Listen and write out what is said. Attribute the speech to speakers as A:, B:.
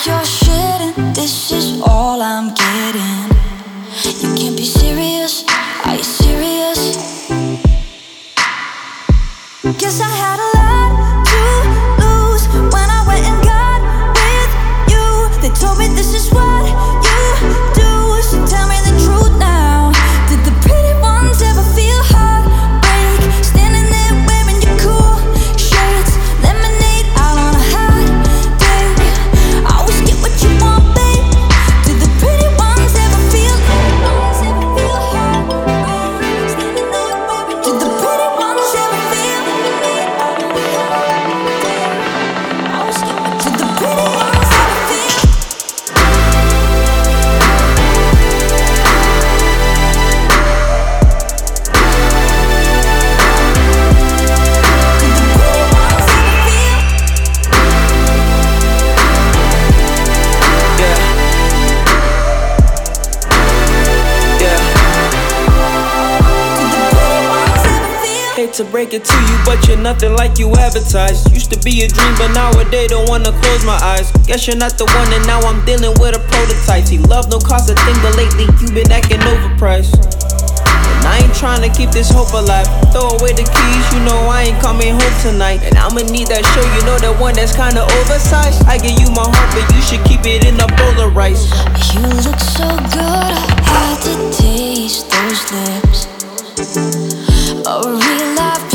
A: your shit and this is all I'm getting. You can't be serious, are you serious? Guess I had a lot to lose when I went and got with you. They told me this is what you do, so tell me the truth now. Did the pretty ones ever feel heartbreak? Standing there wearing your cool shades, lemonade out on a hot day. Always get what you want, babe. Did the pretty ones ever feel heartbreak? Standing there wearing your Did the pretty ones ever feel Always get what Did the pretty ones ever feel
B: Hate to break it to you, but you're nothing like you advertised. Used to be a dream, but nowadays don't wanna close my eyes. Guess you're not the one, and now I'm dealing with a prototype. See, love don't cost a thing, but lately you've been acting overpriced. And I ain't trying to keep this hope alive. Throw away the keys, you know I ain't coming home tonight. And I'ma need that show, you know, that one that's kinda oversized. I give you my heart, but you should keep it in a bowl of rice.
A: You look so good, I had to taste those lips. A real life